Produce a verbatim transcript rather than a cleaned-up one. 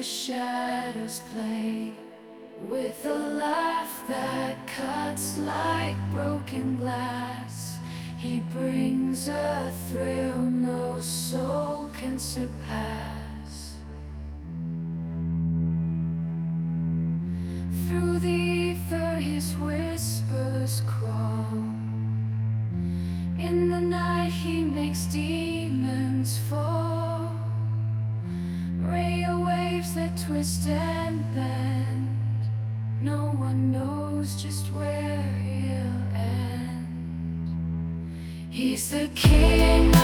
the shadows play, with a laugh that cuts like broken glass. He brings a thrill no soul can surpass. Through the ether his whispers crawl. In the night he makes demons fall. Ray waves that twist and bend, no one knows just where he'll end. He's the king